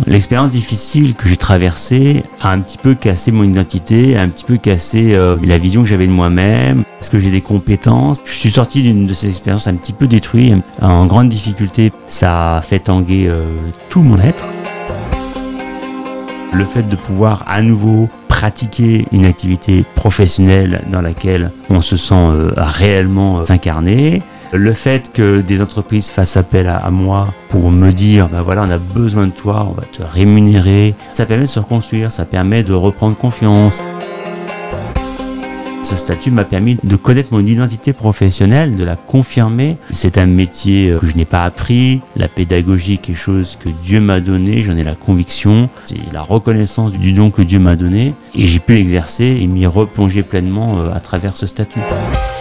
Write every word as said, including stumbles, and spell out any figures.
L'expérience difficile que j'ai traversée a un petit peu cassé mon identité, a un petit peu cassé euh, la vision que j'avais de moi-même. Est-ce que j'ai des compétences ? Je suis sorti d'une de ces expériences un petit peu détruit, en grande difficulté. Ça a fait tanguer euh, tout mon être. Le fait de pouvoir à nouveau pratiquer une activité professionnelle dans laquelle on se sent euh, réellement euh, s'incarner, le fait que des entreprises fassent appel à, à moi pour me dire ben voilà, on a besoin de toi, on va te rémunérer, ça permet de se reconstruire, ça permet de reprendre confiance. Ce statut m'a permis de connaître mon identité professionnelle, de la confirmer. C'est un métier que je n'ai pas appris. La pédagogie est quelque chose que Dieu m'a donné, j'en ai la conviction. C'est la reconnaissance du don que Dieu m'a donné. Et j'ai pu l'exercer et m'y replonger pleinement à travers ce statut.